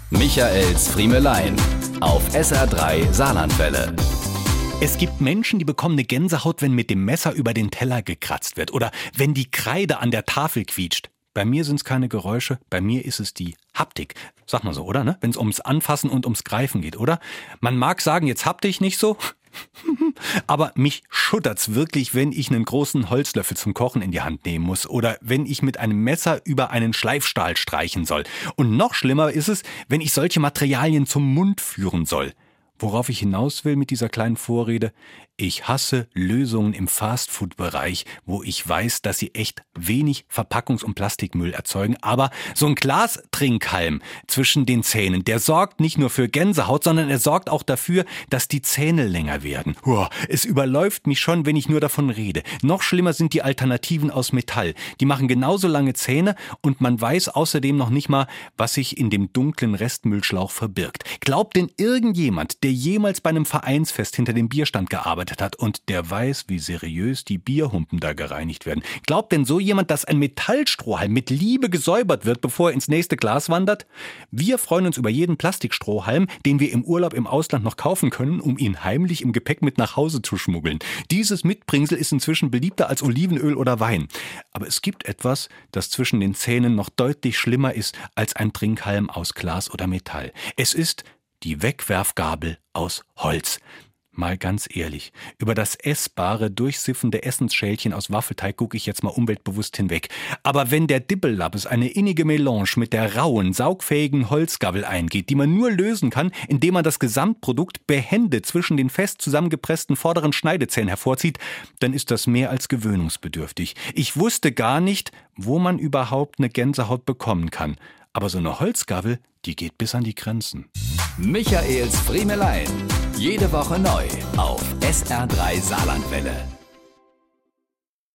Michaels Friemelein auf SR3 Saarlandwelle. Es gibt Menschen, die bekommen eine Gänsehaut, wenn mit dem Messer über den Teller gekratzt wird oder wenn die Kreide an der Tafel quietscht. Bei mir sind es keine Geräusche, bei mir ist es die Haptik. Sag mal so, oder? Ne? Wenn es ums Anfassen und ums Greifen geht, oder? Man mag sagen, jetzt Haptik nicht so, aber mich schuttert's wirklich, wenn ich einen großen Holzlöffel zum Kochen in die Hand nehmen muss oder wenn ich mit einem Messer über einen Schleifstahl streichen soll. Und noch schlimmer ist es, wenn ich solche Materialien zum Mund führen soll. Worauf ich hinaus will mit dieser kleinen Vorrede: Ich hasse Lösungen im Fastfood-Bereich, wo ich weiß, dass sie echt wenig Verpackungs- und Plastikmüll erzeugen. Aber so ein Glastrinkhalm zwischen den Zähnen, der sorgt nicht nur für Gänsehaut, sondern er sorgt auch dafür, dass die Zähne länger werden. Es überläuft mich schon, wenn ich nur davon rede. Noch schlimmer sind die Alternativen aus Metall. Die machen genauso lange Zähne und man weiß außerdem noch nicht mal, was sich in dem dunklen Restmüllschlauch verbirgt. Glaubt denn irgendjemand, der jemals bei einem Vereinsfest hinter dem Bierstand gearbeitet hat und der weiß, wie seriös die Bierhumpen da gereinigt werden? Glaubt denn so jemand, dass ein Metallstrohhalm mit Liebe gesäubert wird, bevor er ins nächste Glas wandert? Wir freuen uns über jeden Plastikstrohhalm, den wir im Urlaub im Ausland noch kaufen können, um ihn heimlich im Gepäck mit nach Hause zu schmuggeln. Dieses Mitbringsel ist inzwischen beliebter als Olivenöl oder Wein. Aber es gibt etwas, das zwischen den Zähnen noch deutlich schlimmer ist als ein Trinkhalm aus Glas oder Metall. Es ist die Wegwerfgabel aus Holz. Mal ganz ehrlich, über das essbare, durchsiffende Essensschälchen aus Waffelteig gucke ich jetzt mal umweltbewusst hinweg. Aber wenn der Dibbellabbes eine innige Melange mit der rauen, saugfähigen Holzgabel eingeht, die man nur lösen kann, indem man das Gesamtprodukt behende zwischen den fest zusammengepressten vorderen Schneidezähnen hervorzieht, dann ist das mehr als gewöhnungsbedürftig. Ich wusste gar nicht, wo man überhaupt eine Gänsehaut bekommen kann. Aber so eine Holzgabel, die geht bis an die Grenzen. Michaels Friemelein. Jede Woche neu auf SR3 Saarlandwelle.